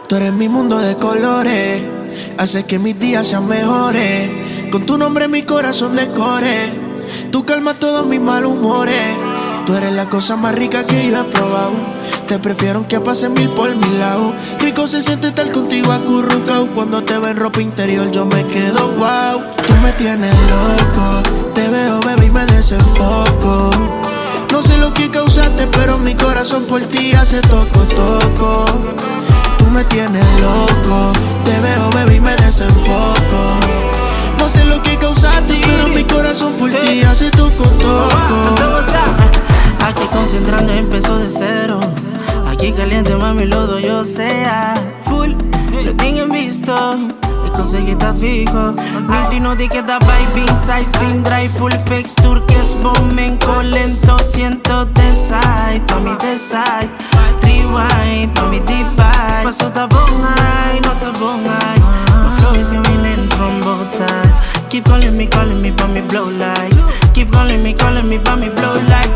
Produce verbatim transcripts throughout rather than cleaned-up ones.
Tú eres mi mundo de colores, haces que mis días sean mejores. Con tu nombre mi corazón decore. Tú calmas todos mis malhumores. Tú eres la cosa más rica que yo he probado. Te prefiero que pase mil por mi lado. Rico se siente estar contigo acurrucado. Cuando te veo en ropa interior yo me quedo wow. Tú me tienes loco. Te veo, bebé, y me desenfoco. No sé lo que causaste, pero mi corazón por ti hace toco, toco. Tú me tienes loco. Te veo, bebé, y me desenfoco. No sé lo que causaste, pero mi corazón por ti hace toco, toco. Aquí concentrando empezó de cero. Aquí caliente, mami, lo doy yo sea. Full, lo tengo en visto. E consegui tá fijo. veintiuno di que da vibe inside. Steam drive, full fix, turques, bombenco lento. Siento the side, Tommy the side. Rewind, Tommy deep bite. Paso ta bongay, no sa bongay. My flow is coming in from both sides. Keep calling me, calling me, but me blow like. Keep calling me, calling me, but me blow like.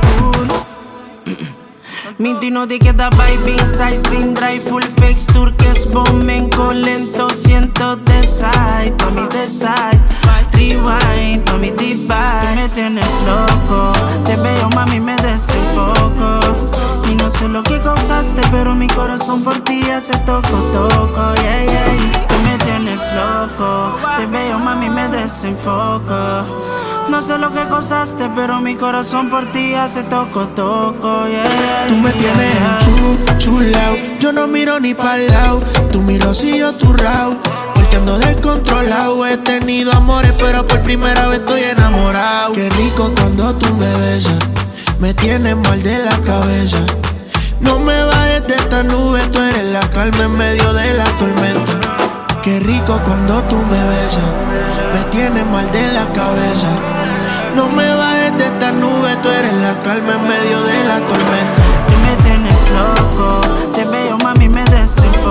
veintiuno di que da vibe inside. Steam drive, full fix, turques, bombenco lento. Siento the side, Tommy the side. Rewind, Tommy deep bite. Tú me tienes loco. Te veo, mami, me desenfoco. Y no sé lo que causaste, pero mi corazón por ti hace toco, toco, yeah, yeah. Tú me tienes loco. Te veo, mami, me desenfoco. No sé lo que causaste, pero mi corazón por ti hace toco, toco, yeah, yeah. Tú me tienes en chu, chulao. Yo no miro ni pa'l lado. Tú miro si yo tu rao. Porque ando descontrolado. He tenido amores, pero por primera vez estoy enamorado. Qué rico cuando tú me besas. Me tienes mal de la cabeza. No me bajes de esta nube. Tú eres la calma en medio de la tormenta. Qué rico cuando tú me besas. Me tienes mal de la cabeza. No me bajes de esta nube. Tú eres la calma en medio de la tormenta. Tú me tienes loco. Te veo, mami, me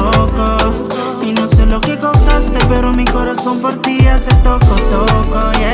desenfoco. Y no sé lo que causaste, pero mi corazón por ti hace toco, toco, yeah.